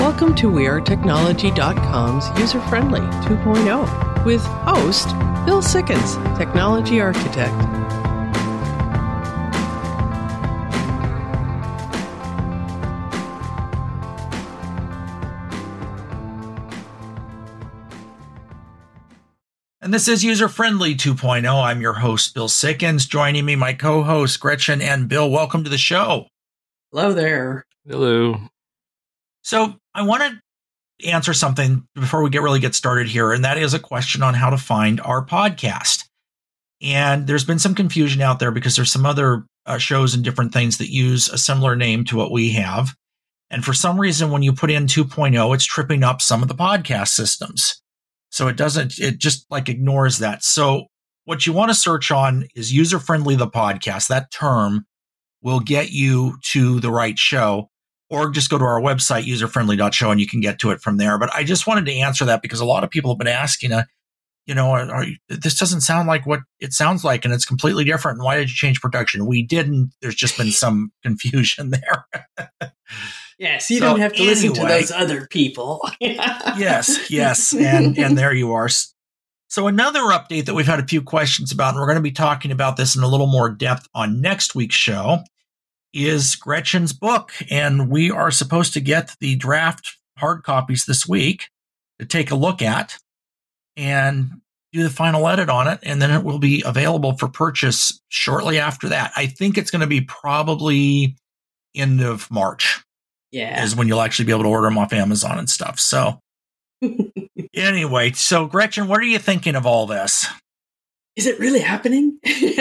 Welcome to WeAreTechnology.com's User-Friendly 2.0 with host Bill Sickens, Technology Architect. And this is User-Friendly 2.0. I'm your host, Bill Sickens. Joining me, my co-hosts, Gretchen and Bill. Welcome to the show. Hello there. Hello. So I want to answer something before we really get started here, and that is a question on how to find our podcast. And there's been some confusion out there because there's some other shows and different things that use a similar name to what we have. And for some reason, when you put in 2.0, it's tripping up some of the podcast systems. So it just like ignores that. So what you want to search on is User-Friendly, the podcast. That term will get you to the right show, or just go to our website, userfriendly.show, and you can get to it from there. But I just wanted to answer that because a lot of people have been asking, this doesn't sound like what it sounds like, and it's completely different. And why did you change production? We didn't. There's just been some confusion there. Yes, you don't have to listen to those other people. Yes. And there you are. So another update that we've had a few questions about, and we're going to be talking about this in a little more depth on next week's show, is Gretchen's book. And we are supposed to get the draft hard copies this week to take a look at and do the final edit on it. And then it will be available for purchase shortly after that. I think it's going to be probably end of March. Yeah. Is when you'll actually be able to order them off Amazon and stuff. So anyway, so Gretchen, what are you thinking of all this? Is it really happening?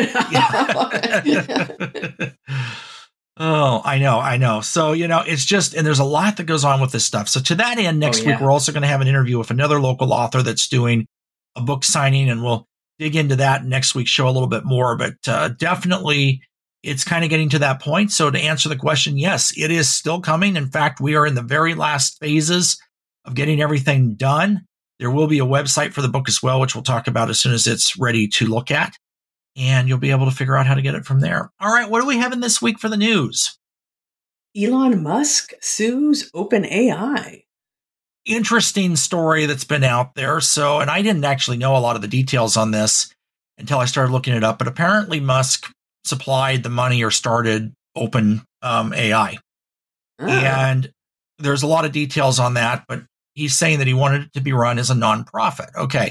Oh, I know. So, it's just, and there's a lot that goes on with this stuff. So to that end, next week, we're also going to have an interview with another local author that's doing a book signing, and we'll dig into that next week's show a little bit more. But definitely, it's kind of getting to that point. So to answer the question, yes, it is still coming. In fact, we are in the very last phases of getting everything done. There will be a website for the book as well, which we'll talk about as soon as it's ready to look at. And you'll be able to figure out how to get it from there. All right, what do we have in this week for the news? Elon Musk sues OpenAI. Interesting story that's been out there. So, and I didn't actually know a lot of the details on this until I started looking it up. But apparently Musk supplied the money or started OpenAI. And there's a lot of details on that, but he's saying that he wanted it to be run as a nonprofit. Okay.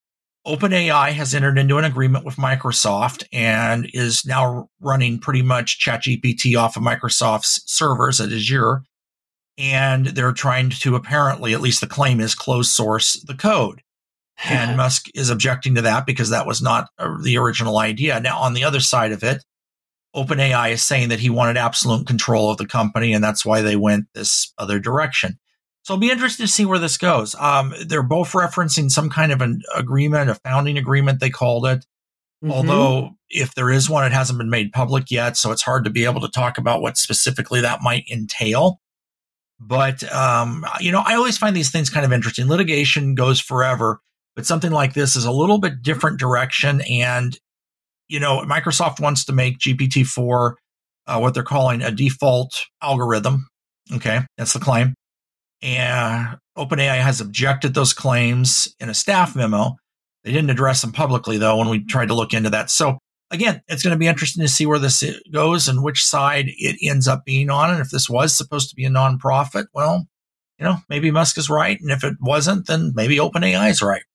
OpenAI has entered into an agreement with Microsoft and is now running pretty much ChatGPT off of Microsoft's servers at Azure. And they're trying to apparently, at least the claim is, close source the code. And Musk is objecting to that because that was not the original idea. Now, on the other side of it, OpenAI is saying that he wanted absolute control of the company, and that's why they went this other direction. So I'll be interested to see where this goes. They're both referencing some kind of an agreement, a founding agreement, they called it. Mm-hmm. Although if there is one, it hasn't been made public yet, so it's hard to be able to talk about what specifically that might entail. But, I always find these things kind of interesting. Litigation goes forever. But something like this is a little bit different direction. And, Microsoft wants to make GPT-4 what they're calling a default algorithm. Okay, that's the claim. And OpenAI has objected those claims in a staff memo. They didn't address them publicly, though, when we tried to look into that. So, again, it's going to be interesting to see where this goes and which side it ends up being on. And if this was supposed to be a nonprofit, well, maybe Musk is right. And if it wasn't, then maybe OpenAI is right.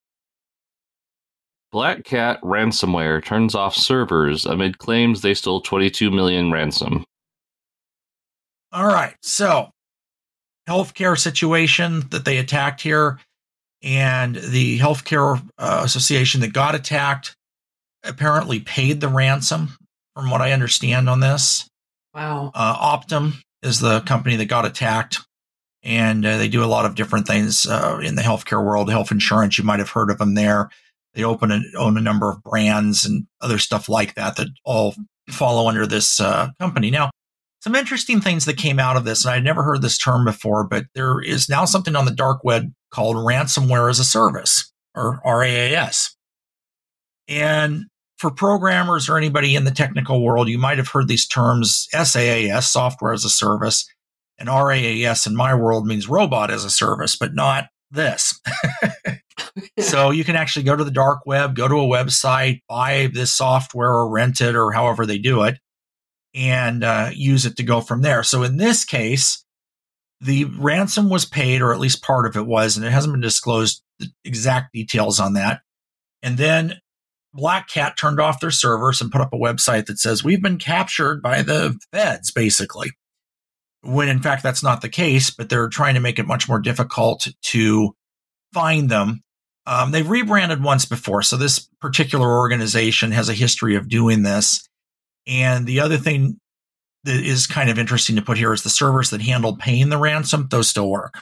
Black Cat ransomware turns off servers amid claims they stole $22 million ransom. All right. So, healthcare situation that they attacked here, and the healthcare association that got attacked apparently paid the ransom, from what I understand on this. Wow. Optum is the company that got attacked, and they do a lot of different things in the healthcare world. Health insurance, you might have heard of them there. They own a number of brands and other stuff like that all follow under this company. Now, some interesting things that came out of this, and I'd never heard this term before, but there is now something on the dark web called ransomware as a service, or RAAS. And for programmers or anybody in the technical world, you might have heard these terms, SaaS, software as a service. And RAAS in my world means robot as a service, but not this. So you can actually go to the dark web, go to a website, buy this software or rent it or however they do it, and use it to go from there. So in this case, the ransom was paid, or at least part of it was, and it hasn't been disclosed the exact details on that. And then Black Cat turned off their servers and put up a website that says, we've been captured by the feds, basically. When in fact, that's not the case, but they're trying to make it much more difficult to find them. They've rebranded once before, so this particular organization has a history of doing this. And the other thing that is kind of interesting to put here is the servers that handle paying the ransom, those still work.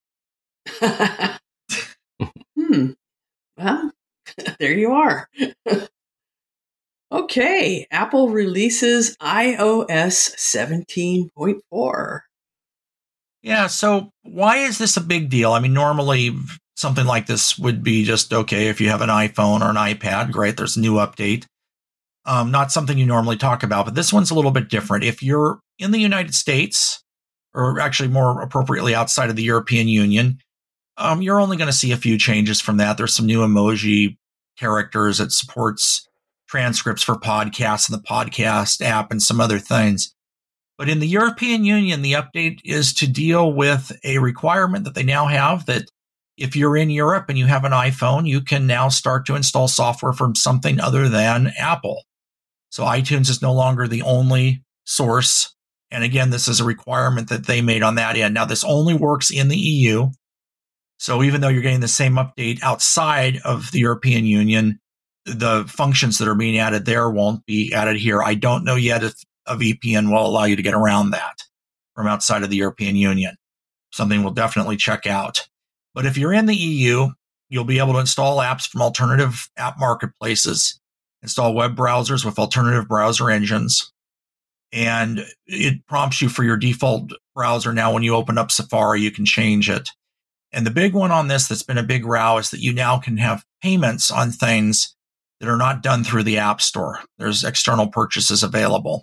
Well, there you are. Okay, Apple releases iOS 17.4. Yeah, so why is this a big deal? I mean, normally something like this would be just, okay, if you have an iPhone or an iPad, great, there's a new update. Not something you normally talk about, but this one's a little bit different. If you're in the United States, or actually more appropriately outside of the European Union, you're only going to see a few changes from that. There's some new emoji characters. It supports transcripts for podcasts in the podcast app and some other things. But in the European Union, the update is to deal with a requirement that they now have that if you're in Europe and you have an iPhone, you can now start to install software from something other than Apple. So iTunes is no longer the only source. And again, this is a requirement that they made on that end. Now, this only works in the EU. So even though you're getting the same update outside of the European Union, the functions that are being added there won't be added here. I don't know yet if a VPN will allow you to get around that from outside of the European Union. Something we'll definitely check out. But if you're in the EU, you'll be able to install apps from alternative app marketplaces, install web browsers with alternative browser engines, and it prompts you for your default browser. Now, when you open up Safari, you can change it. And the big one on this that's been a big row is that you now can have payments on things that are not done through the App Store. There's external purchases available.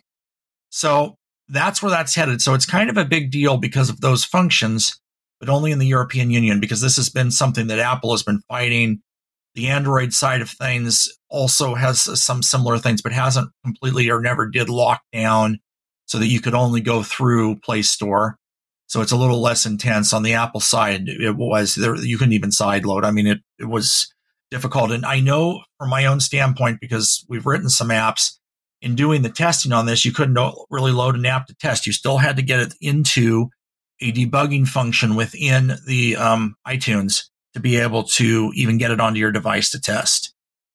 So that's where that's headed. So it's kind of a big deal because of those functions, but only in the European Union, because this has been something that Apple has been fighting. The Android side of things also has some similar things, but hasn't completely or never did lock down so that you could only go through Play Store. So it's a little less intense. On the Apple side, it was there. You couldn't even sideload. I mean, it was difficult. And I know from my own standpoint, because we've written some apps, in doing the testing on this, you couldn't really load an app to test. You still had to get it into a debugging function within the iTunes to be able to even get it onto your device to test.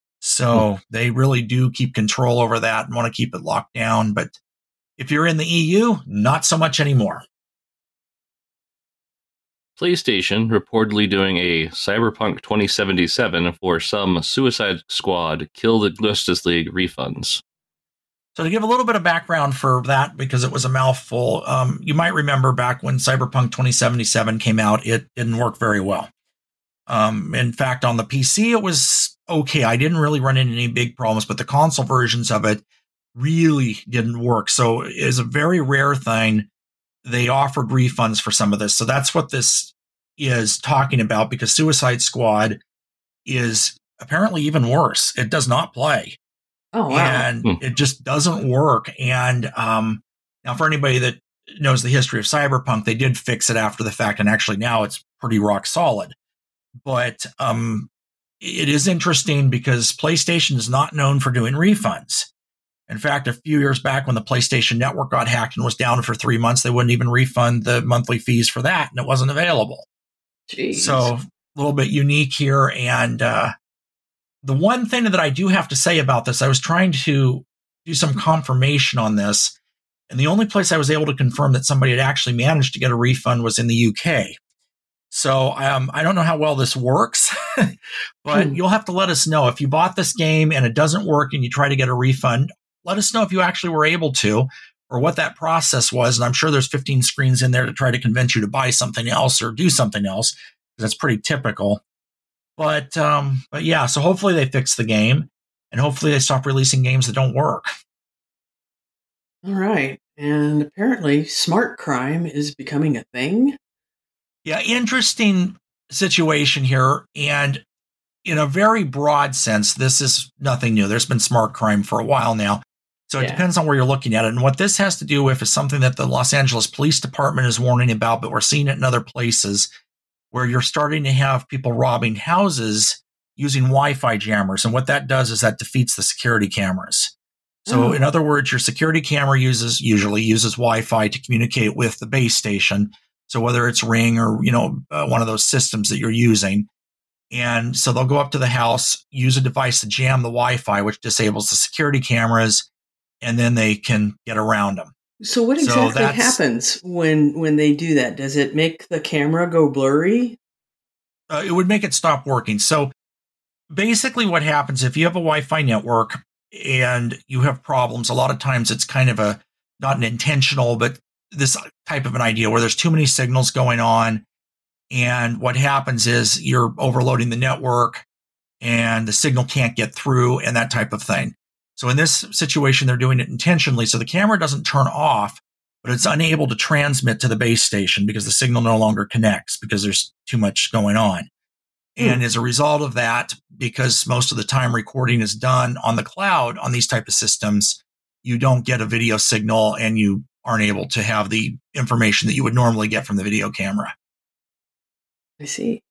So they really do keep control over that and want to keep it locked down. But if you're in the EU, not so much anymore. PlayStation reportedly doing a Cyberpunk 2077 for some Suicide Squad Kill the Justice League refunds. So to give a little bit of background for that, because it was a mouthful, you might remember back when Cyberpunk 2077 came out, it didn't work very well. In fact, on the PC, it was okay. I didn't really run into any big problems, but the console versions of it really didn't work. So it is a very rare thing. They offered refunds for some of this. So that's what this is talking about, because Suicide Squad is apparently even worse. It does not play. Oh, wow. And it just doesn't work. And now for anybody that knows the history of Cyberpunk, they did fix it after the fact. And actually now it's pretty rock solid. But it is interesting because PlayStation is not known for doing refunds. In fact, a few years back when the PlayStation Network got hacked and was down for 3 months, they wouldn't even refund the monthly fees for that, and it wasn't available. Jeez. So a little bit unique here. And the one thing that I do have to say about this, I was trying to do some confirmation on this, and the only place I was able to confirm that somebody had actually managed to get a refund was in the UK. So I don't know how well this works, but you'll have to let us know. If you bought this game and it doesn't work and you try to get a refund, let us know if you actually were able to, or what that process was. And I'm sure there's 15 screens in there to try to convince you to buy something else or do something else, because that's pretty typical. But yeah, so hopefully they fix the game, and hopefully they stop releasing games that don't work. All right. And apparently smart crime is becoming a thing. Yeah, interesting situation here. And in a very broad sense, this is nothing new. There's been smart crime for a while now. So it depends on where you're looking at it. And what this has to do with is something that the Los Angeles Police Department is warning about, but we're seeing it in other places where you're starting to have people robbing houses using Wi-Fi jammers. And what that does is that defeats the security cameras. So in other words, your security camera usually uses Wi-Fi to communicate with the base station. So whether it's Ring or, one of those systems that you're using. And so they'll go up to the house, use a device to jam the Wi-Fi, which disables the security cameras, and then they can get around them. So what exactly happens when they do that? Does it make the camera go blurry? It would make it stop working. So basically what happens if you have a Wi-Fi network and you have problems, a lot of times it's kind of not an intentional, but this type of an idea where there's too many signals going on. And what happens is you're overloading the network and the signal can't get through and that type of thing. So in this situation, they're doing it intentionally. So the camera doesn't turn off, but it's unable to transmit to the base station because the signal no longer connects because there's too much going on. And as a result of that, because most of the time recording is done on the cloud on these type of systems, you don't get a video signal and you aren't able to have the information that you would normally get from the video camera. I see.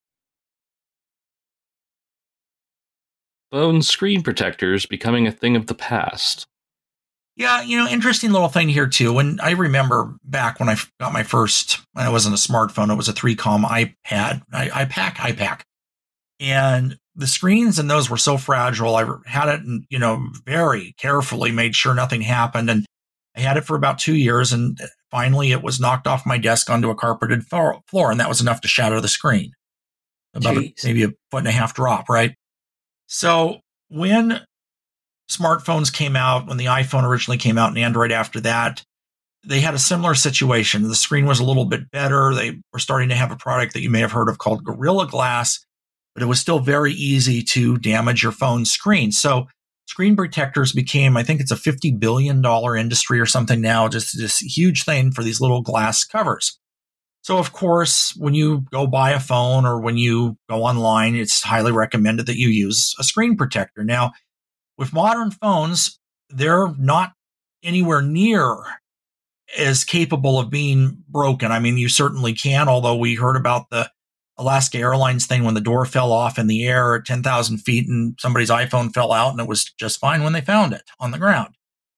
Phone screen protectors becoming a thing of the past. Yeah, interesting little thing here too. When I remember back when I got my first, it wasn't a smartphone, it was a 3-comm iPad, iPac. And the screens in those were so fragile. I had it, very carefully made sure nothing happened. And I had it for about 2 years. And finally it was knocked off my desk onto a carpeted floor. And that was enough to shatter the screen. About maybe a 1.5 foot drop, right? So when smartphones came out, when the iPhone originally came out and Android after that, they had a similar situation. The screen was a little bit better. They were starting to have a product that you may have heard of called Gorilla Glass, but it was still very easy to damage your phone screen. So screen protectors became, I think it's a $50 billion industry or something now, just this huge thing for these little glass covers. So, of course, when you go buy a phone or when you go online, it's highly recommended that you use a screen protector. Now, with modern phones, they're not anywhere near as capable of being broken. I mean, you certainly can, although we heard about the Alaska Airlines thing when the door fell off in the air at 10,000 feet and somebody's iPhone fell out and it was just fine when they found it on the ground.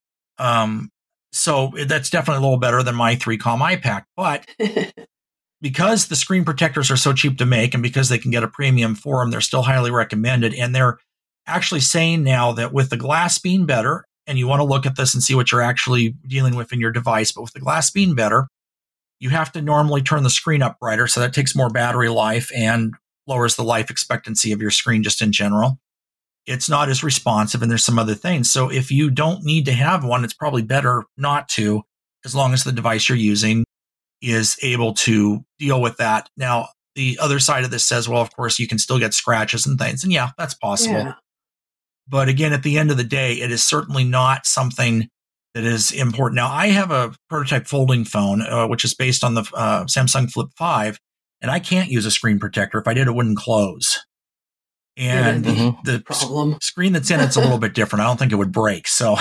So that's definitely a little better than my 3-comm iPac. But because the screen protectors are so cheap to make and because they can get a premium for them, they're still highly recommended. And they're actually saying now that with the glass being better, and you want to look at this and see what you're actually dealing with in your device, but with the glass being better, you have to normally turn the screen up brighter. So that takes more battery life and lowers the life expectancy of your screen just in general. It's not as responsive and there's some other things. So if you don't need to have one, it's probably better not to, as long as the device you're using is able to deal with that. Now, the other side of this says, well, of course, you can still get scratches and things. And yeah, that's possible. Yeah. But again, at the end of the day, it is certainly not something that is important. Now, I have a prototype folding phone, which is based on the Samsung Flip 5, and I can't use a screen protector. If I did, it wouldn't close. And the screen that's in it's a little bit different. I don't think it would break. So,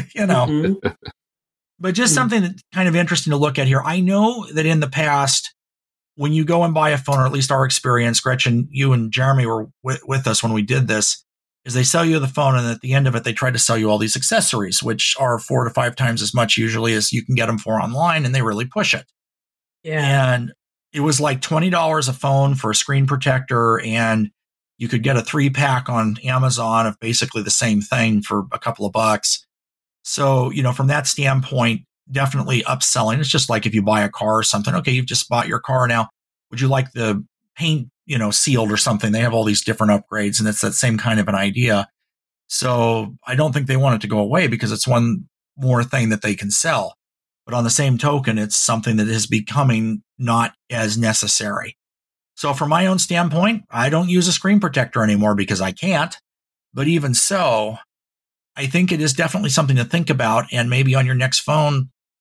But just something that's kind of interesting to look at here. I know that in the past, when you go and buy a phone, or at least our experience, Gretchen, you and Jeremy were with us when we did this, is they sell you the phone, and at the end of it, they try to sell you all these accessories, which are 4 to 5 times as much usually as you can get them for online, and they really push it. Yeah. And it was like $20 a phone for a screen protector, and you could get a 3-pack on Amazon of basically the same thing for a couple of bucks. So, from that standpoint, definitely upselling. It's just like if you buy a car or something. Okay, you've just bought your car now. Would you like the paint, sealed or something? They have all these different upgrades, and it's that same kind of an idea. So I don't think they want it to go away because it's one more thing that they can sell. But on the same token, it's something that is becoming not as necessary. So from my own standpoint, I don't use a screen protector anymore because I can't. But even so, I think it is definitely something to think about. And maybe on your next phone,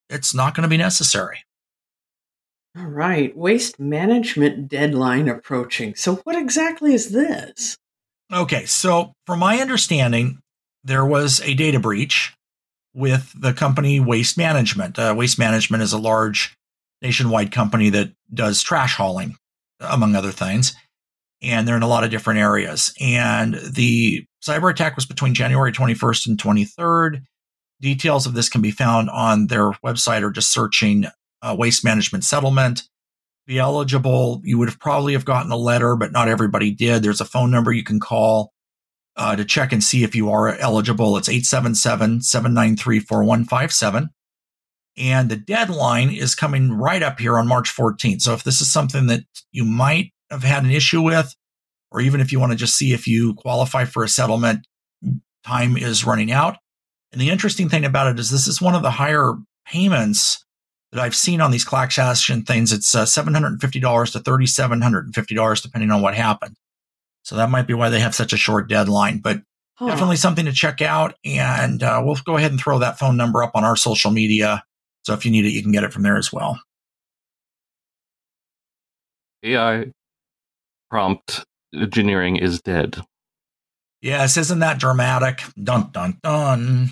it's not going to be necessary. All right. Waste management deadline approaching. So what exactly is this? Okay, so from my understanding, there was a data breach with the company Waste Management. Waste Management is a large nationwide company that does trash hauling, among other things. And they're in a lot of different areas. And the cyber attack was between January 21st and 23rd. Details of this can be found on their website or just searching Waste Management Settlement. Be eligible, you would have probably have gotten a letter, but not everybody did. There's a phone number you can call to check and see if you are eligible. It's 877-793-4157. And the deadline is coming right up here on March 14th. So if this is something that you might have had an issue with, or even if you want to just see if you qualify for a settlement, time is running out. And the interesting thing about it is this is one of the higher payments that I've seen on these class action things. It's $750 to $3,750, depending on what happened. So that might be why they have such a short deadline, but definitely something to check out. And we'll go ahead and throw that phone number up on our social media. So if you need it, you can get it from there as well. AI prompt engineering is dead. Yes, isn't that dramatic? Dun, dun, dun.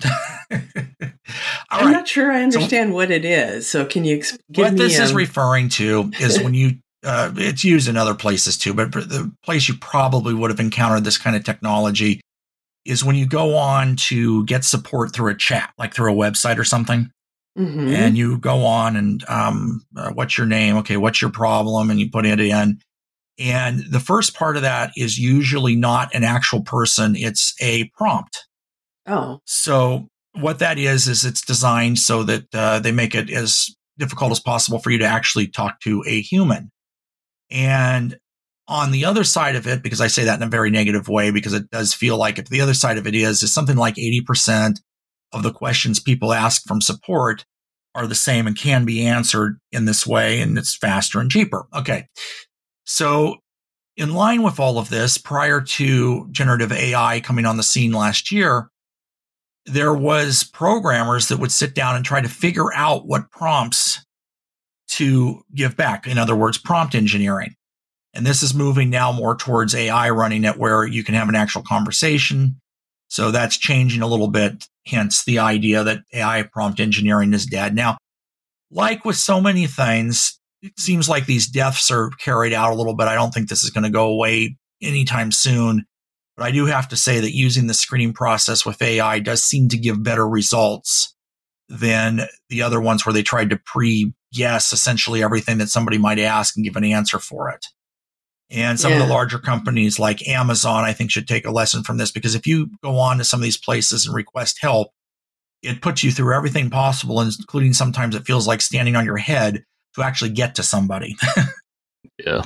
I'm not sure I understand what it is. So can you give what me this is referring to is when you, it's used in other places too, but the place you probably would have encountered this kind of technology is when you go on to get support through a chat, like through a website or something. Mm-hmm. And you go on and what's your name? Okay, what's your problem? And you put it in. And the first part of that is usually not an actual person. It's a prompt. Oh. So what that is it's designed so that they make it as difficult as possible for you to actually talk to a human. And on the other side of it, because I say that in a very negative way, because it does feel like if the other side of it is something like 80% of the questions people ask from support are the same and can be answered in this way, and it's faster and cheaper. Okay. So in line with all of this, prior to generative AI coming on the scene last year, there was programmers that would sit down and try to figure out what prompts to give back. In other words, prompt engineering. And this is moving now more towards AI running it where you can have an actual conversation. So that's changing a little bit, hence the idea that AI prompt engineering is dead. Now, like with so many things, it seems like these deaths are carried out a little bit. I don't think this is going to go away anytime soon. But I do have to say that using the screening process with AI does seem to give better results than the other ones where they tried to pre-guess essentially everything that somebody might ask and give an answer for it. And some of the larger companies like Amazon, I think, should take a lesson from this, because if you go on to some of these places and request help, it puts you through everything possible, including sometimes it feels like standing on your head to actually get to somebody. Yeah.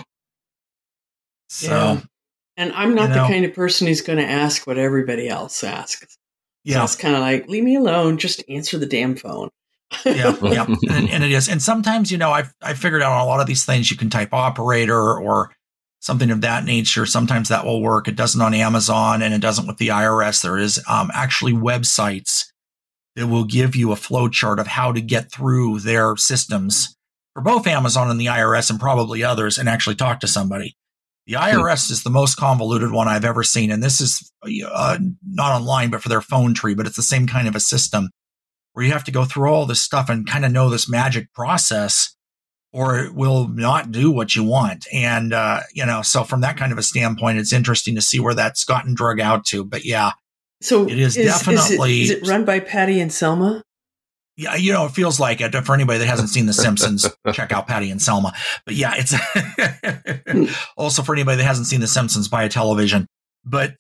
So, and I'm not the kind of person who's going to ask what everybody else asks. Yeah. So it's kind of like, leave me alone. Just answer the damn phone. Yeah. And it is. And sometimes, I figured out on a lot of these things, you can type operator or something of that nature. Sometimes that will work. It doesn't on Amazon and it doesn't with the IRS. There is actually websites that will give you a flow chart of how to get through their systems for both Amazon and the IRS and probably others and actually talk to somebody. The IRS is the most convoluted one I've ever seen. And this is not online, but for their phone tree, but it's the same kind of a system where you have to go through all this stuff and kind of know this magic process, or it will not do what you want. And, so from that kind of a standpoint, it's interesting to see where that's gotten drug out to. But yeah, so it is definitely. Is it run by Patty and Selma? Yeah, it feels like it. For anybody that hasn't seen The Simpsons, check out Patty and Selma. But yeah, it's also for anybody that hasn't seen The Simpsons, buy a television. But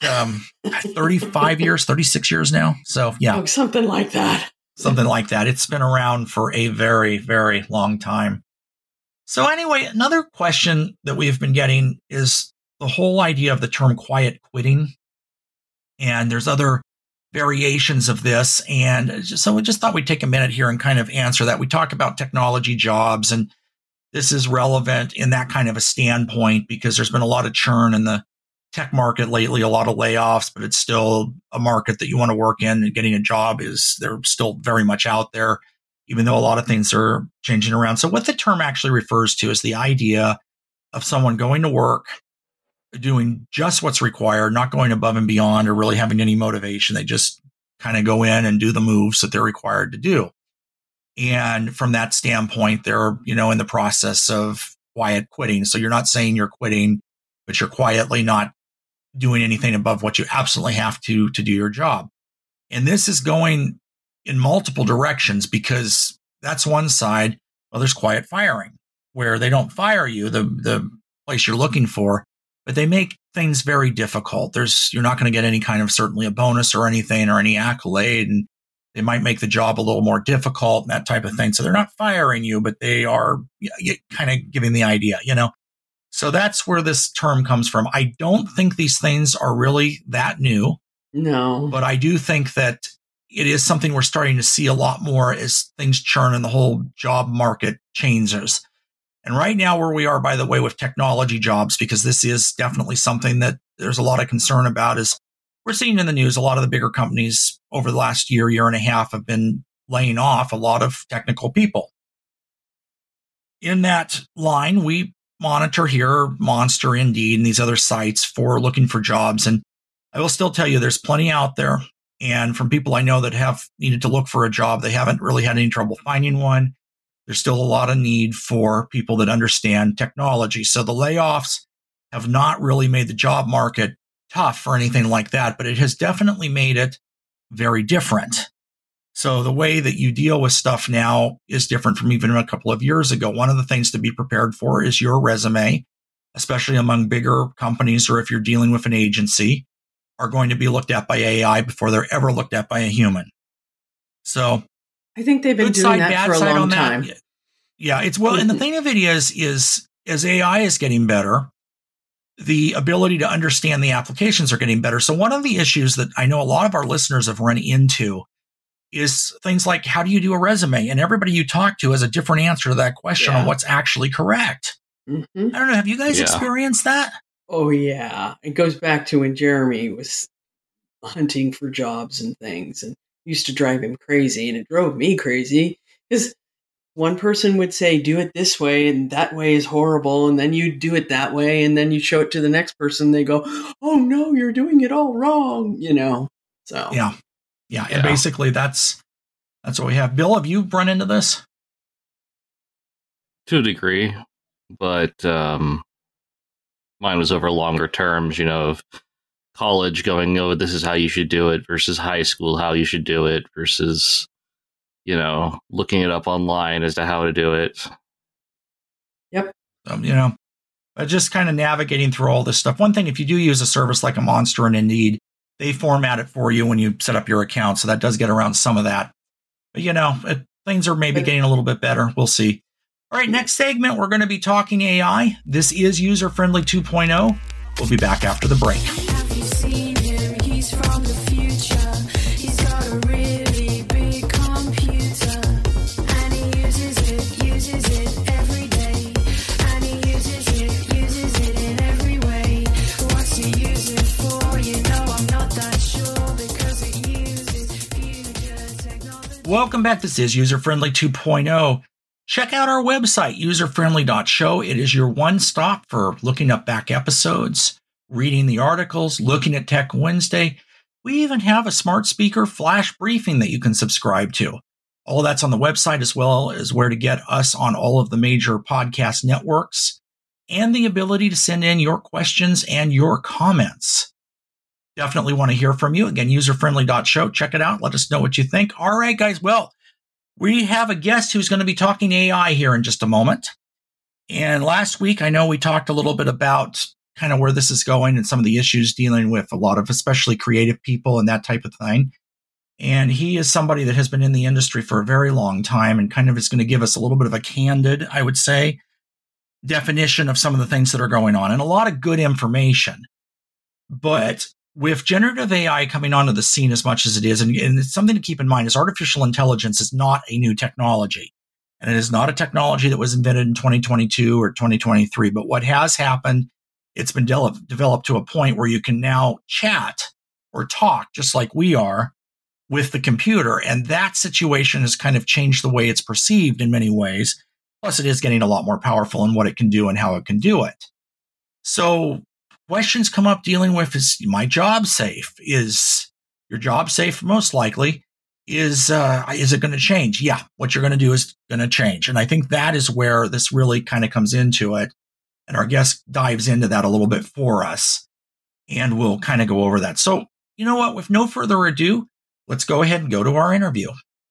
35 years, 36 years now. So yeah. Something like that. Something like that. It's been around for a very, very long time. So anyway, another question that we've been getting is the whole idea of the term quiet quitting. And there's other variations of this. And so we just thought we'd take a minute here and kind of answer that. We talk about technology jobs, and this is relevant in that kind of a standpoint because there's been a lot of churn in the tech market lately, a lot of layoffs, but it's still a market that you want to work in, and getting a job they're still very much out there. even though a lot of things are changing around. So what the term actually refers to is the idea of someone going to work, doing just what's required, not going above and beyond or really having any motivation. They just kind of go in and do the moves that they're required to do. And from that standpoint, they're, in the process of quiet quitting. So you're not saying you're quitting, but you're quietly not doing anything above what you absolutely have to do your job. And this is going in multiple directions, because that's one side. Well, there's quiet firing, where they don't fire you, the place you're looking for, but they make things very difficult. You're not going to get any kind of, certainly a bonus or anything or any accolade, and they might make the job a little more difficult and that type of thing. So they're not firing you, but they are kind of giving the idea, So that's where this term comes from. I don't think these things are really that new. No. But I do think that it is something we're starting to see a lot more as things churn and the whole job market changes. And right now, where we are, by the way, with technology jobs, because this is definitely something that there's a lot of concern about, is we're seeing in the news a lot of the bigger companies over the last year and a half have been laying off a lot of technical people. In that line, we monitor here Monster, Indeed, and these other sites for looking for jobs. And I will still tell you there's plenty out there. And from people I know that have needed to look for a job, they haven't really had any trouble finding one. There's still a lot of need for people that understand technology. So the layoffs have not really made the job market tough or anything like that, but it has definitely made it very different. So the way that you deal with stuff now is different from even a couple of years ago. One of the things to be prepared for is your resume, especially among bigger companies, or if you're dealing with an agency, are going to be looked at by AI before they're ever looked at by a human. So I think they've been doing that for a long time. Yeah, it's and the thing of it is as AI is getting better, the ability to understand the applications are getting better. So one of the issues that I know a lot of our listeners have run into is things like, how do you do a resume? And everybody you talk to has a different answer to that question on what's actually correct. Mm-hmm. I don't know. Have you guys experienced that? Oh, yeah. It goes back to when Jeremy was hunting for jobs and things, and used to drive him crazy, and it drove me crazy because one person would say, do it this way, and that way is horrible, and then you do it that way, and then you show it to the next person, they go, oh, no, you're doing it all wrong, So Yeah. And basically that's what we have. Bill, have you run into this? To a degree, but mine was over longer terms, of college going, oh, this is how you should do it, versus high school, how you should do it, versus, looking it up online as to how to do it. Yep. Just kind of navigating through all this stuff. One thing, if you do use a service like a Monster and Indeed, they format it for you when you set up your account. So that does get around some of that. But, things are maybe getting a little bit better. We'll see. All right, next segment, we're going to be talking AI. This is User Friendly 2.0. We'll be back after the break. Have you seen him? He's from the future. He's got a really big computer. And he uses it every day. And he uses it in every way. What's he use it for? I'm not that sure, because it uses future technology. Welcome back. This is User Friendly 2.0. Check out our website, userfriendly.show. It is your one stop for looking up back episodes, reading the articles, looking at Tech Wednesday. We even have a smart speaker flash briefing that you can subscribe to. All that's on the website, as well as where to get us on all of the major podcast networks, and the ability to send in your questions and your comments. Definitely want to hear from you. Again, userfriendly.show. Check it out. Let us know what you think. All right, guys. Well, we have a guest who's going to be talking AI here in just a moment. And last week, I know we talked a little bit about kind of where this is going and some of the issues dealing with a lot of especially creative people and that type of thing. And he is somebody that has been in the industry for a very long time and kind of is going to give us a little bit of a candid, I would say, definition of some of the things that are going on and a lot of good information. But with generative AI coming onto the scene as much as it is, and it's something to keep in mind, is artificial intelligence is not a new technology. And it is not a technology that was invented in 2022 or 2023. But what has happened, it's been developed to a point where you can now chat or talk just like we are with the computer. And that situation has kind of changed the way it's perceived in many ways. Plus, it is getting a lot more powerful in what it can do and how it can do it. So questions come up dealing with, is my job safe? Is your job safe? Most likely. Is it going to change? Yeah, what you're going to do is going to change. And I think that is where this really kind of comes into it. And our guest dives into that a little bit for us. And we'll kind of go over that. So, you know what? With no further ado, let's go ahead and go to our interview.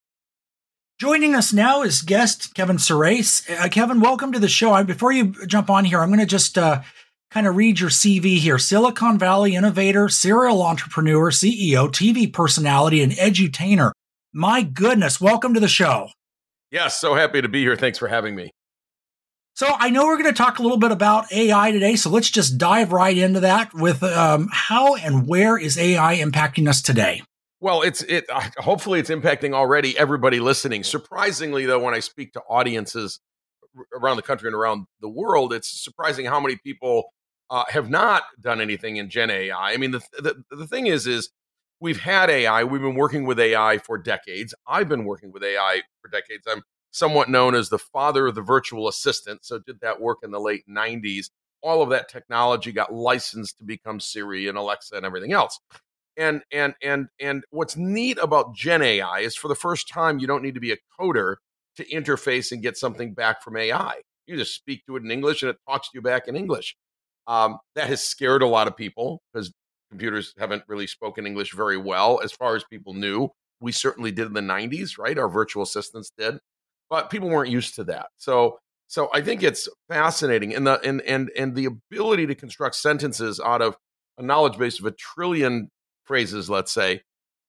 Joining us now is guest Kevin Surace. Kevin, welcome to the show. Before you jump on here, I'm going to just kind of read your CV here. Silicon Valley innovator, serial entrepreneur, CEO, TV personality, and edutainer. My goodness, welcome to the show. Yes, so happy to be here. Thanks for having me. So I know we're going to talk a little bit about AI today, so let's just dive right into that with how and where is AI impacting us today? Well, hopefully it's impacting already everybody listening. Surprisingly, though, when I speak to audiences around the country and around the world, it's surprising how many people have not done anything in Gen AI. I mean, the thing is we've had AI. We've been working with AI for decades. I've been working with AI for decades. I'm somewhat known as the father of the virtual assistant. So did that work in the late 90s. All of that technology got licensed to become Siri and Alexa and everything else. And what's neat about Gen AI is for the first time, you don't need to be a coder to interface and get something back from AI. You just speak to it in English and it talks to you back in English. That has scared a lot of people because computers haven't really spoken English very well as far as people knew. We certainly did in the 90s, right? Our virtual assistants did, but people weren't used to that. So I think it's fascinating, and the ability to construct sentences out of a knowledge base of 1 trillion phrases, let's say,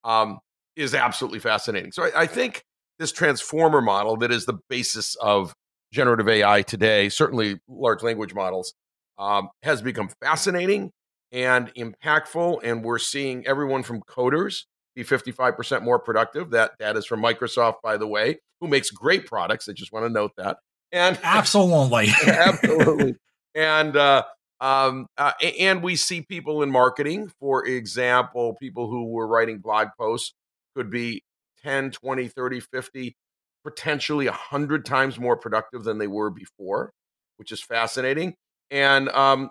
is absolutely fascinating. So I think this transformer model that is the basis of generative AI today, certainly large language models, has become fascinating and impactful, and we're seeing everyone from coders be 55% more productive. That is from Microsoft, by the way, who makes great products. I just want to note that. And absolutely, absolutely, and we see people in marketing, for example, people who were writing blog posts could be 10, 20, 30, 50, potentially 100 times more productive than they were before, which is fascinating. And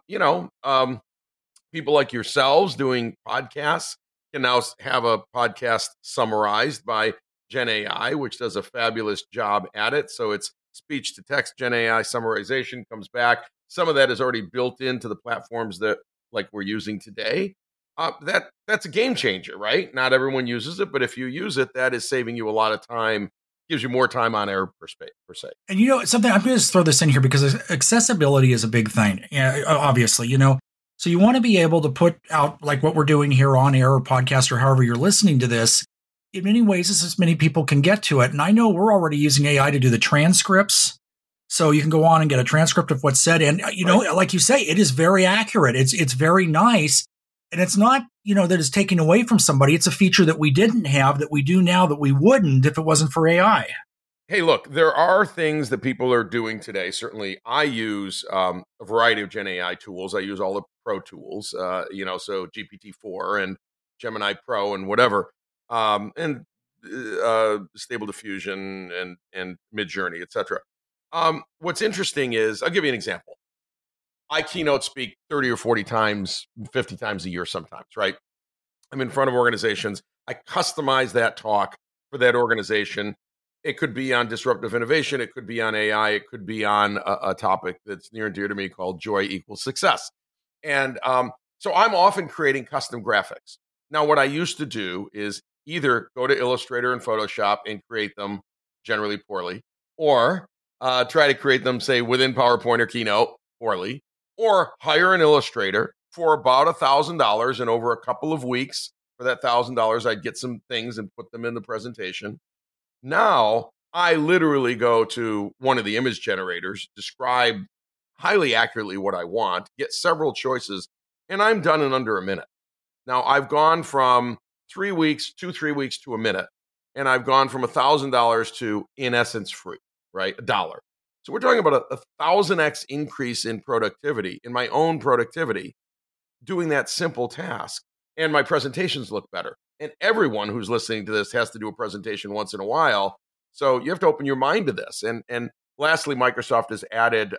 people like yourselves doing podcasts can now have a podcast summarized by Gen AI, which does a fabulous job at it. So it's speech to text, Gen AI summarization comes back. Some of that is already built into the platforms that like we're using today. That's a game changer, right? Not everyone uses it, but if you use it, that is saving you a lot of time, gives you more time on air per se. And you know, something, I'm going to throw this in here because accessibility is a big thing, obviously, you know. So you want to be able to put out like what we're doing here on air or podcast or however you're listening to this in many ways as many people can get to it. And I know we're already using AI to do the transcripts. So you can go on and get a transcript of what's said. And, you know, like you say, it is very accurate. It's very nice. And it's not, you know, that it's taken away from somebody. It's a feature that we didn't have that we do now that we wouldn't if it wasn't for AI. Hey, look, there are things that people are doing today. Certainly, I use a variety of Gen AI tools. I use all the pro tools, so GPT-4 and Gemini Pro and whatever, and Stable Diffusion and Midjourney, etc. What's interesting is, I'll give you an example. I keynote speak 30 or 40 times, 50 times a year sometimes, right? I'm in front of organizations. I customize that talk for that organization. It could be on disruptive innovation. It could be on AI. It could be on a topic that's near and dear to me called joy equals success. And so I'm often creating custom graphics. Now, what I used to do is either go to Illustrator and Photoshop and create them generally poorly, or try to create them, say, within PowerPoint or Keynote poorly, or hire an illustrator for about $1,000. And over a couple of weeks, for that $1,000, I'd get some things and put them in the presentation. Now, I literally go to one of the image generators, describe highly accurately what I want, get several choices, and I'm done in under a minute. Now, I've gone from 3 weeks, 3 weeks to a minute, and I've gone from $1,000 to, in essence, free, right? $1. So we're talking about a 1,000x increase in productivity, in my own productivity, doing that simple task. And my presentations look better. And everyone who's listening to this has to do a presentation once in a while. So you have to open your mind to this. And lastly, Microsoft has added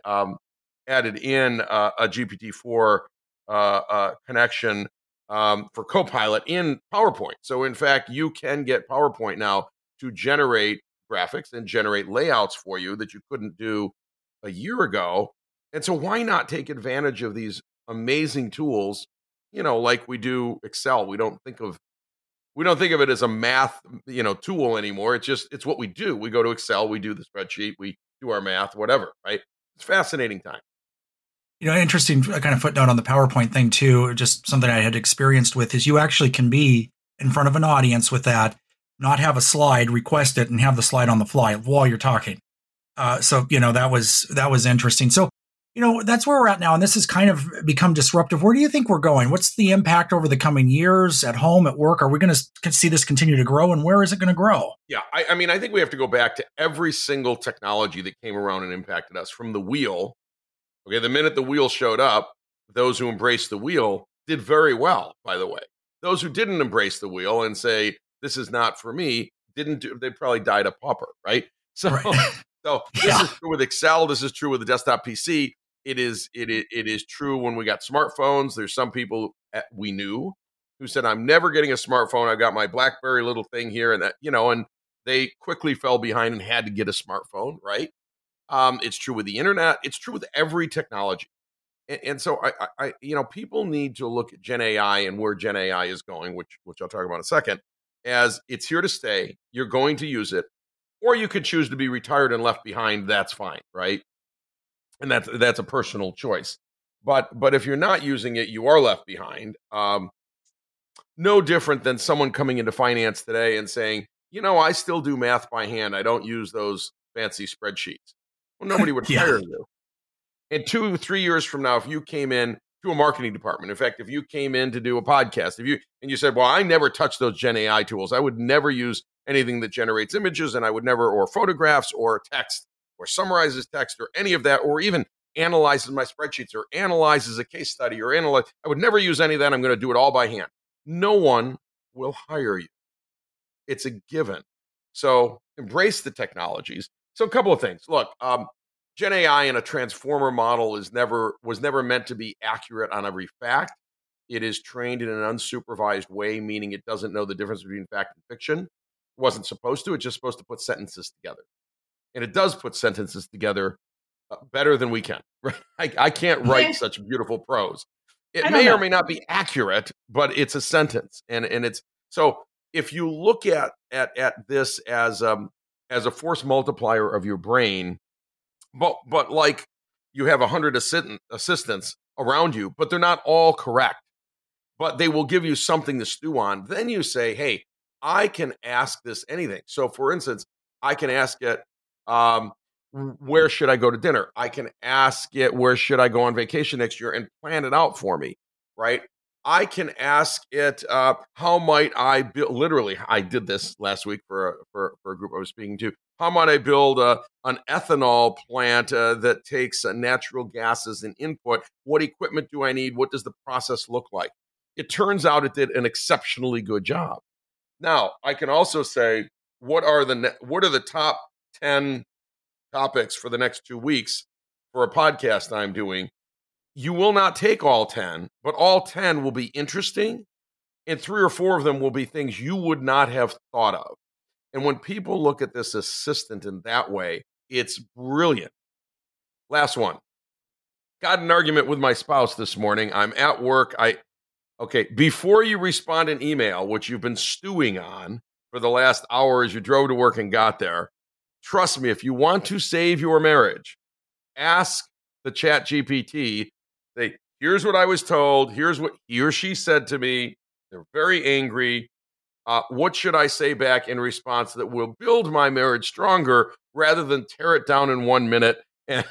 in a GPT-4 connection for Copilot in PowerPoint. So in fact, you can get PowerPoint now to generate graphics and generate layouts for you that you couldn't do a year ago. And so why not take advantage of these amazing tools, like we do Excel? We don't think of it as a math, tool anymore. It's what we do. We go to Excel, we do the spreadsheet, we do our math, whatever, right? It's a fascinating time. Interesting kind of footnote on the PowerPoint thing too, just something I had experienced with is you actually can be in front of an audience with that, not have a slide, request it, and have the slide on the fly while you're talking. So that was interesting. So, that's where we're at now. And this has kind of become disruptive. Where do you think we're going? What's the impact over the coming years at home, at work? Are we going to see this continue to grow? And where is it going to grow? Yeah. I mean, I think we have to go back to every single technology that came around and impacted us, from the wheel. Okay. The minute the wheel showed up, those who embraced the wheel did very well, by the way. Those who didn't embrace the wheel and say, this is not for me, they probably died a pauper, right? So, Right. So this is true with Excel. This is true with the desktop PC. It is true when we got smartphones. There's some people we knew who said, I'm never getting a smartphone. I've got my BlackBerry little thing here, and that, and they quickly fell behind and had to get a smartphone, right? It's true with the internet. It's true with every technology. And so I people need to look at Gen AI and where Gen AI is going, which I'll talk about in a second, as it's here to stay. You're going to use it, or you could choose to be retired and left behind. That's fine, right? And that's a personal choice. But if you're not using it, you are left behind. No different than someone coming into finance today and saying, I still do math by hand. I don't use those fancy spreadsheets. Well, nobody would hire you. And 2-3 years from now, if you came in to a marketing department, in fact, if you came in to do a podcast, and you said, well, I never touch those Gen AI tools. I would never use anything that generates images, and I would never, or photographs, or text, or summarizes text, or any of that, or even analyzes my spreadsheets, or analyzes a case study, I would never use any of that. I'm going to do it all by hand. No one will hire you. It's a given. So embrace the technologies. So a couple of things. Look, Gen AI in a transformer model was never meant to be accurate on every fact. It is trained in an unsupervised way, meaning it doesn't know the difference between fact and fiction. It wasn't supposed to. It's just supposed to put sentences together. And it does put sentences together better than we can. Right? I can't write such beautiful prose. It may or may not be accurate, but it's a sentence. And it's so if you look at this as a force multiplier of your brain, but like you have 100 assistants around you, but they're not all correct, but they will give you something to stew on. Then you say, hey, I can ask this anything. So for instance, I can ask it, where should I go to dinner? I can ask it, where should I go on vacation next year, and plan it out for me, right? I can ask it, how might I build, literally, I did this last week for a group I was speaking to. How might I build an ethanol plant that takes natural gas as an input? What equipment do I need? What does the process look like? It turns out it did an exceptionally good job. Now, I can also say, what are the top 10 topics for the next 2 weeks for a podcast I'm doing? You will not take all 10, but all 10 will be interesting, and 3 or 4 of them will be things you would not have thought of. And when people look at this assistant in that way, it's brilliant. Last one. Got an argument with my spouse this morning. I'm at work. Before you respond an email, which you've been stewing on for the last hour as you drove to work and got there, trust me, if you want to save your marriage, ask the Chat GPT, say, here's what I was told. Here's what he or she said to me. They're very angry. What should I say back in response that will build my marriage stronger rather than tear it down in 1 minute and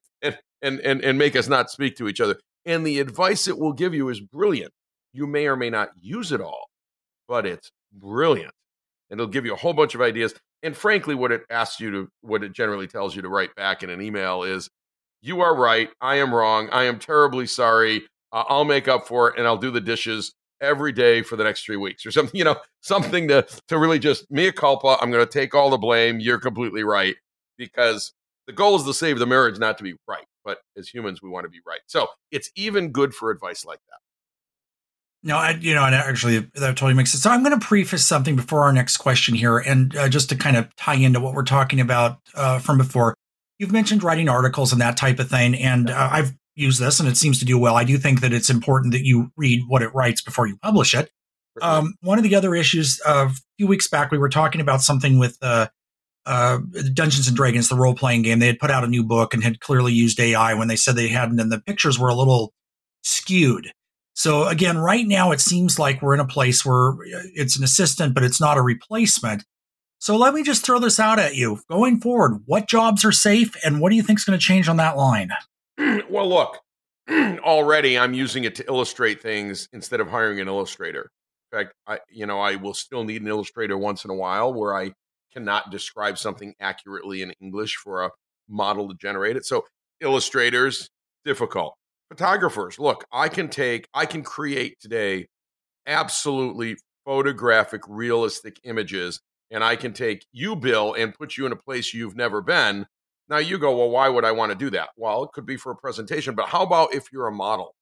make us not speak to each other? And the advice it will give you is brilliant. You may or may not use it all, but it's brilliant. And it'll give you a whole bunch of ideas. And frankly, what it generally tells you to write back in an email is, you are right. I am wrong. I am terribly sorry. I'll make up for it, and I'll do the dishes every day for the next 3 weeks or something, something to really just mea culpa. I'm going to take all the blame. You're completely right, because the goal is to save the marriage, not to be right. But as humans, we want to be right. So it's even good for advice like that. No, and actually that totally makes sense. So I'm going to preface something before our next question here, and just to kind of tie into what we're talking about from before. You've mentioned writing articles and that type of thing, and I've used this, and it seems to do well. I do think that it's important that you read what it writes before you publish it. One of the other issues, a few weeks back, we were talking about something with Dungeons and Dragons, the role-playing game. They had put out a new book and had clearly used AI when they said they hadn't, and the pictures were a little skewed. So again, right now, it seems like we're in a place where it's an assistant, but it's not a replacement. So let me just throw this out at you. Going forward, what jobs are safe, and what do you think is going to change on that line? Well, look, already I'm using it to illustrate things instead of hiring an illustrator. In fact, I will still need an illustrator once in a while where I cannot describe something accurately in English for a model to generate it. So illustrators, difficult. Photographers, look, I can create today absolutely photographic, realistic images, and I can take you, Bill, and put you in a place you've never been. Now you go, well, why would I want to do that? Well, it could be for a presentation, but how about if you're a model?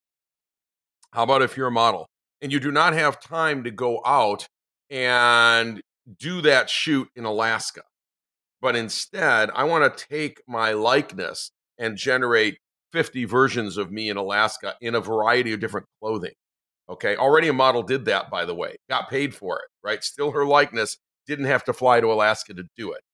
And you do not have time to go out and do that shoot in Alaska, but instead I want to take my likeness and generate 50 versions of me in Alaska in a variety of different clothing. Okay. Already a model did that, by the way, got paid for it, right? Still her likeness, didn't have to fly to Alaska to do it.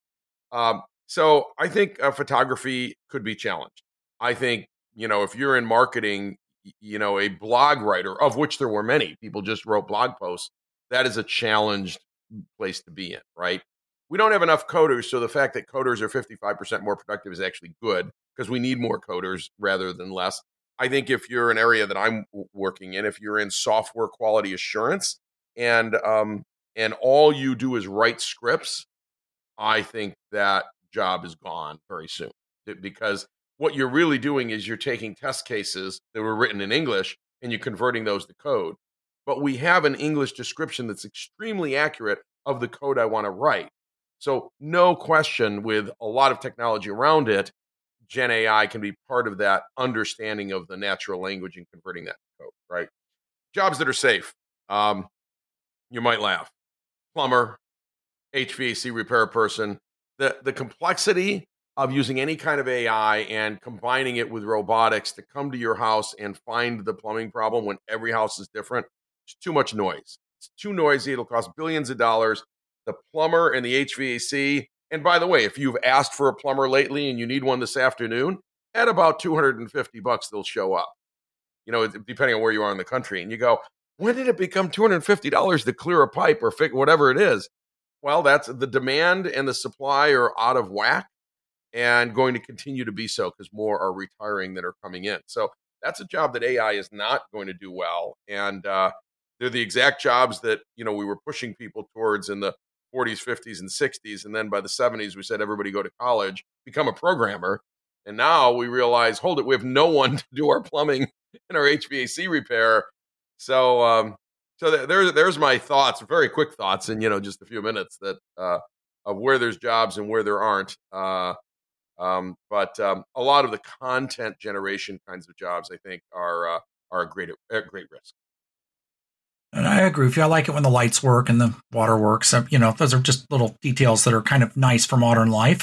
So I think photography could be challenged. I think, if you're in marketing, a blog writer, of which there were many, people just wrote blog posts, that is a challenged place to be in, right? We don't have enough coders, so the fact that coders are 55% more productive is actually good, because we need more coders rather than less. I think if you're an area that I'm working in, if you're in software quality assurance and all you do is write scripts, I think that job is gone very soon, because what you're really doing is you're taking test cases that were written in English and you're converting those to code. But we have an English description that's extremely accurate of the code I want to write. So no question, with a lot of technology around it, Gen AI can be part of that understanding of the natural language and converting that to code, right? Jobs that are safe. You might laugh. Plumber, HVAC repair person. The complexity of using any kind of AI and combining it with robotics to come to your house and find the plumbing problem when every house is different, it's too much noise. It's too noisy. It'll cost billions of dollars. The plumber and the HVAC. And by the way, if you've asked for a plumber lately and you need one this afternoon, at about $250, they'll show up, depending on where you are in the country. And you go, when did it become $250 to clear a pipe or fix whatever it is? Well, that's the demand and the supply are out of whack and going to continue to be so, because more are retiring than are coming in. So that's a job that AI is not going to do well. And they're the exact jobs that, we were pushing people towards in the 40s, 50s, and 60s. And then by the 70s, we said, everybody go to college, become a programmer. And now we realize, hold it, we have no one to do our plumbing and our HVAC repair. So there's my thoughts, very quick thoughts in, just a few minutes, that of where there's jobs and where there aren't. But a lot of the content generation kinds of jobs, I think, are at great risk. And I agree with you. I like it when the lights work and the water works. Those are just little details that are kind of nice for modern life.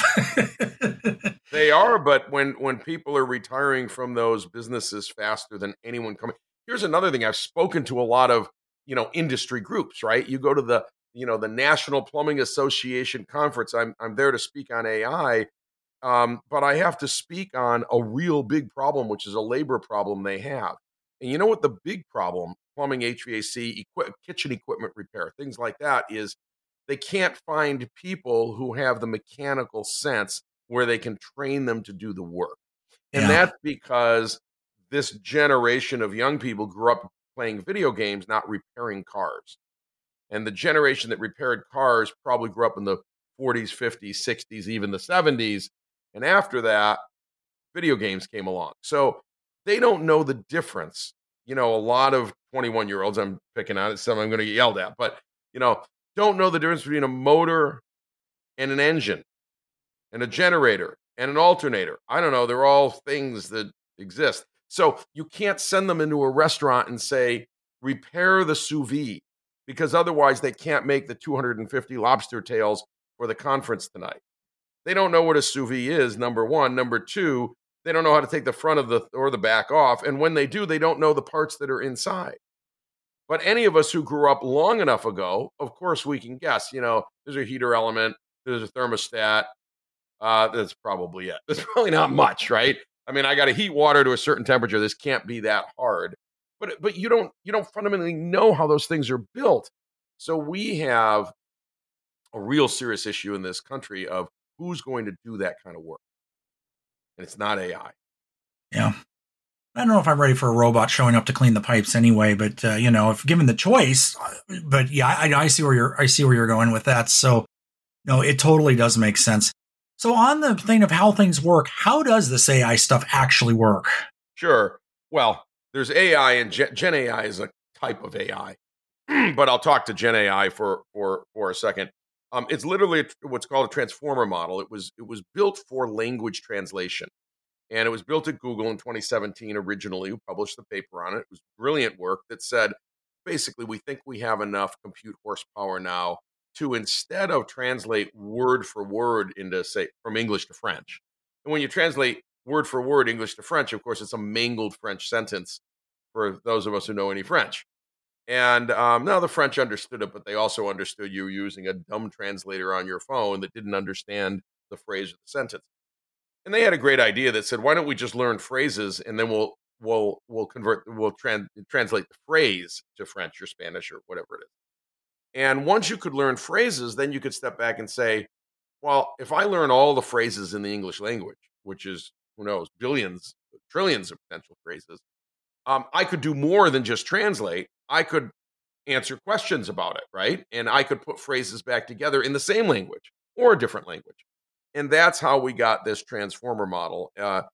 They are, but when people are retiring from those businesses faster than anyone coming. Here's another thing. I've spoken to a lot of, industry groups, right? You go to the National Plumbing Association conference. I'm there to speak on AI, but I have to speak on a real big problem, which is a labor problem they have. And you know what the big problem, plumbing, HVAC, kitchen equipment repair, things like that, is they can't find people who have the mechanical sense where they can train them to do the work. And that's because this generation of young people grew up playing video games, not repairing cars. And the generation that repaired cars probably grew up in the 40s, 50s, 60s, even the 70s. And after that, video games came along. So they don't know the difference a lot of 21-year-olds, I'm picking on it, some I'm going to get yelled at, but, don't know the difference between a motor and an engine and a generator and an alternator. I don't know. They're all things that exist. So you can't send them into a restaurant and say, repair the sous vide, because otherwise they can't make the 250 lobster tails for the conference tonight. They don't know what a sous vide is, number one. Number two, they don't know how to take the front of the back off. And when they do, they don't know the parts that are inside. But any of us who grew up long enough ago, of course, we can guess, there's a heater element, there's a thermostat. That's probably it. There's probably not much, right? I mean, I got to heat water to a certain temperature. This can't be that hard. But you don't fundamentally know how those things are built. So we have a real serious issue in this country of who's going to do that kind of work. And it's not AI. Yeah. I don't know if I'm ready for a robot showing up to clean the pipes anyway, but if given the choice, but yeah, I see where you're going with that. So no, it totally does make sense. So on the thing of how things work, how does this AI stuff actually work? Sure. Well, there's AI, and Gen AI is a type of AI, but I'll talk to Gen AI for a second. It's literally what's called a transformer model. It was built for language translation, and it was built at Google in 2017 originally, who published the paper on it. It was brilliant work that said, basically, we think we have enough compute horsepower now to, instead of translate word for word into, say, from English to French. And when you translate word for word English to French, of course, it's a mangled French sentence for those of us who know any French. And now the French understood it, but they also understood you were using a dumb translator on your phone that didn't understand the phrase or the sentence. And they had a great idea that said, why don't we just learn phrases, and then we'll translate the phrase to French or Spanish or whatever it is. And once you could learn phrases, then you could step back and say, well, if I learn all the phrases in the English language, which is, who knows, billions, trillions of potential phrases, I could do more than just translate. I could answer questions about it, right? And I could put phrases back together in the same language or a different language. And that's how we got this transformer model.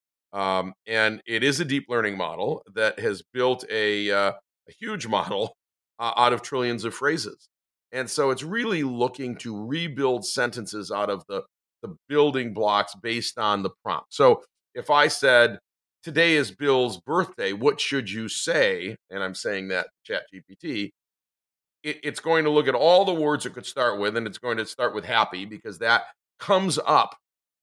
And it is a deep learning model that has built a huge model out of trillions of phrases. And so it's really looking to rebuild sentences out of the building blocks based on the prompt. So if I said, today is Bill's birthday, what should you say? And I'm saying that ChatGPT, it's going to look at all the words it could start with, and it's going to start with happy, because that comes up,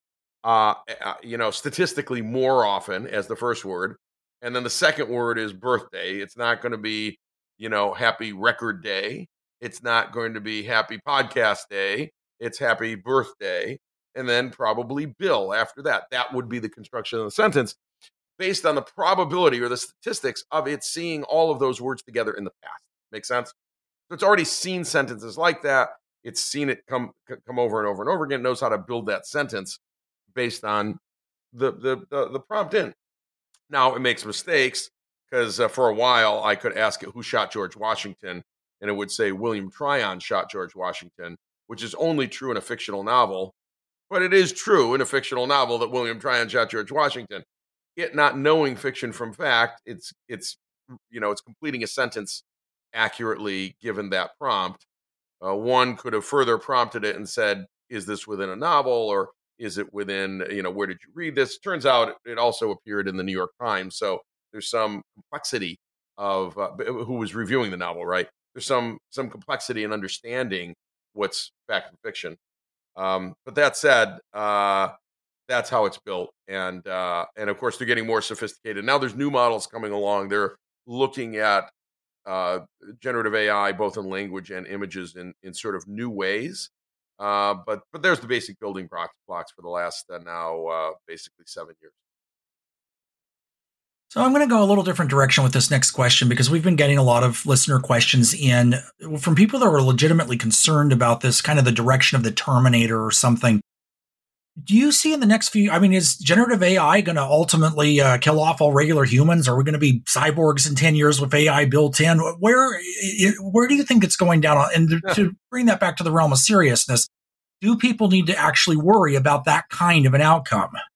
statistically more often as the first word. And then the second word is birthday. It's not going to be, happy record day. It's not going to be happy podcast day. It's happy birthday. And then probably Bill after that. That would be the construction of the sentence based on the probability or the statistics of it seeing all of those words together in the past. Make sense? So it's already seen sentences like that. It's seen it come over and over and over again. It knows how to build that sentence based on the prompt in. Now, it makes mistakes because for a while I could ask it who shot George Washington, and it would say William Tryon shot George Washington, which is only true in a fictional novel. But it is true in a fictional novel that William Tryon shot George Washington. It not knowing fiction from fact, it's completing a sentence accurately given that prompt. One could have further prompted it and said, is this within a novel, or is it within, where did you read this? Turns out it also appeared in the New York Times. So there's some complexity of who was reviewing the novel, right? There's some complexity in understanding what's fact and fiction. But that said, that's how it's built. And of course, they're getting more sophisticated. Now there's new models coming along. They're looking at generative AI, both in language and images, in sort of new ways. But there's the basic building blocks for the last now basically 7 years. So I'm going to go a little different direction with this next question, because we've been getting a lot of listener questions in from people that are legitimately concerned about this, kind of the direction of the Terminator or something. Do you see in the next few, is generative AI going to ultimately kill off all regular humans? Are we going to be cyborgs in 10 years with AI built in? Where do you think it's going down? And to bring that back to the realm of seriousness, do people need to actually worry about that kind of an outcome?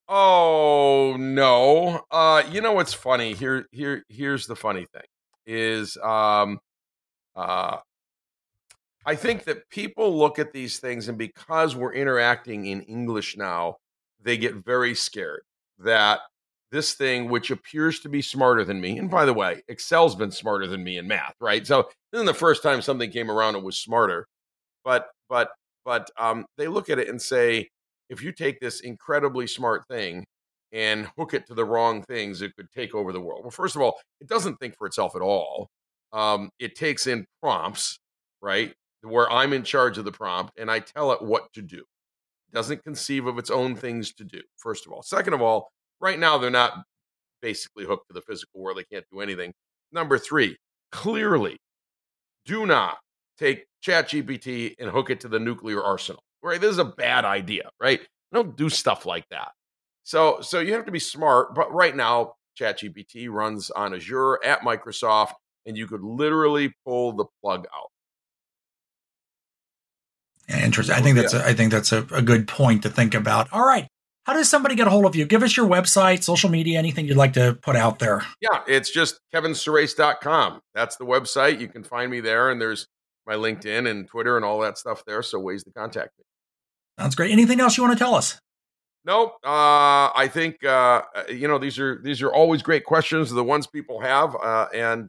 Oh no! You know what's funny? Here's the funny thing: is I think that people look at these things, and because we're interacting in English now, they get very scared that this thing, which appears to be smarter than me, and by the way, Excel's been smarter than me in math, right? So this isn't the first time something came around and was smarter, but they look at it and say, if you take this incredibly smart thing and hook it to the wrong things, it could take over the world. Well, first of all, it doesn't think for itself at all. It takes in prompts, right, where I'm in charge of the prompt and I tell it what to do. It doesn't conceive of its own things to do, first of all. Second of all, right now they're not basically hooked to the physical world. They can't do anything. Number three, clearly, do not take ChatGPT and hook it to the nuclear arsenal. Right? This is a bad idea, right? Don't do stuff like that. So you have to be smart. But right now, ChatGPT runs on Azure at Microsoft, and you could literally pull the plug out. Interesting. I think that's a good point to think about. All right. How does somebody get a hold of you? Give us your website, social media, anything you'd like to put out there. Yeah, it's just kevinserace.com. That's the website. You can find me there, and there's my LinkedIn and Twitter and all that stuff there, so ways to contact me. Sounds great. Anything else you want to tell us? Nope. I think these are always great questions, the ones people have, and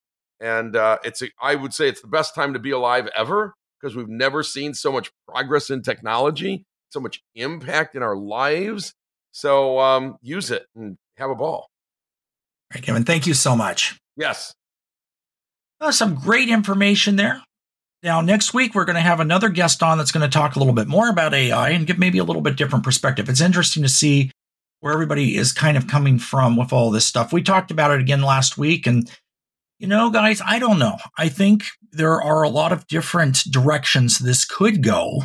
I would say it's the best time to be alive ever, because we've never seen so much progress in technology, so much impact in our lives. So use it and have a ball. All right, Kevin, thank you so much. Yes. Some great information there. Now, next week, we're going to have another guest on that's going to talk a little bit more about AI and give maybe a little bit different perspective. It's interesting to see where everybody is kind of coming from with all this stuff. We talked about it again last week. And, guys, I don't know. I think there are a lot of different directions this could go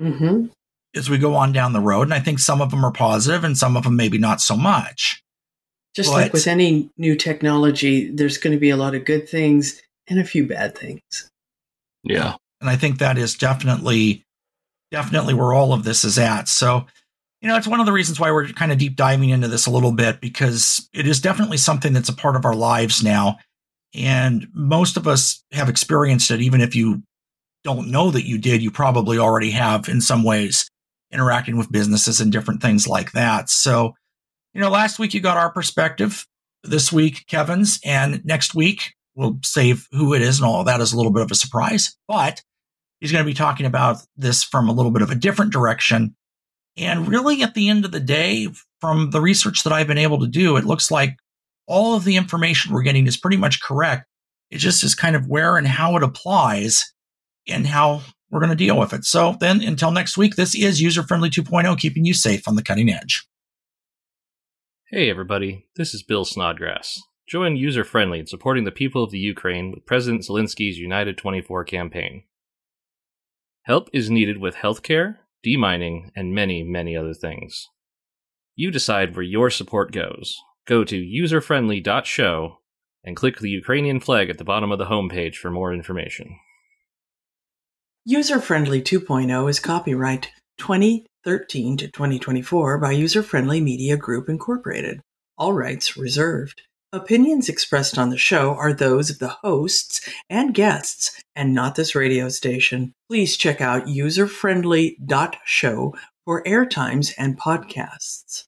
as we go on down the road. And I think some of them are positive and some of them maybe not so much. Just like with any new technology, there's going to be a lot of good things and a few bad things. Yeah. And I think that is definitely where all of this is at. So, it's one of the reasons why we're kind of deep diving into this a little bit, because it is definitely something that's a part of our lives now. And most of us have experienced it. Even if you don't know that you did, you probably already have in some ways, interacting with businesses and different things like that. So, last week you got our perspective, this week Kevin's, and next week we'll save who it is and all of that is a little bit of a surprise, but he's going to be talking about this from a little bit of a different direction. And really, at the end of the day, from the research that I've been able to do, it looks like all of the information we're getting is pretty much correct. It just is kind of where and how it applies and how we're going to deal with it. So then until next week, this is User Friendly 2.0, keeping you safe on the cutting edge. Hey everybody, this is Bill Snodgrass. Join User Friendly in supporting the people of the Ukraine with President Zelensky's United 24 campaign. Help is needed with healthcare, demining, and many, many other things. You decide where your support goes. Go to userfriendly.show and click the Ukrainian flag at the bottom of the homepage for more information. User Friendly 2.0 is copyright 2013 to 2024 by User Friendly Media Group Incorporated. All rights reserved. Opinions expressed on the show are those of the hosts and guests and not this radio station. Please check out userfriendly.show for airtimes and podcasts.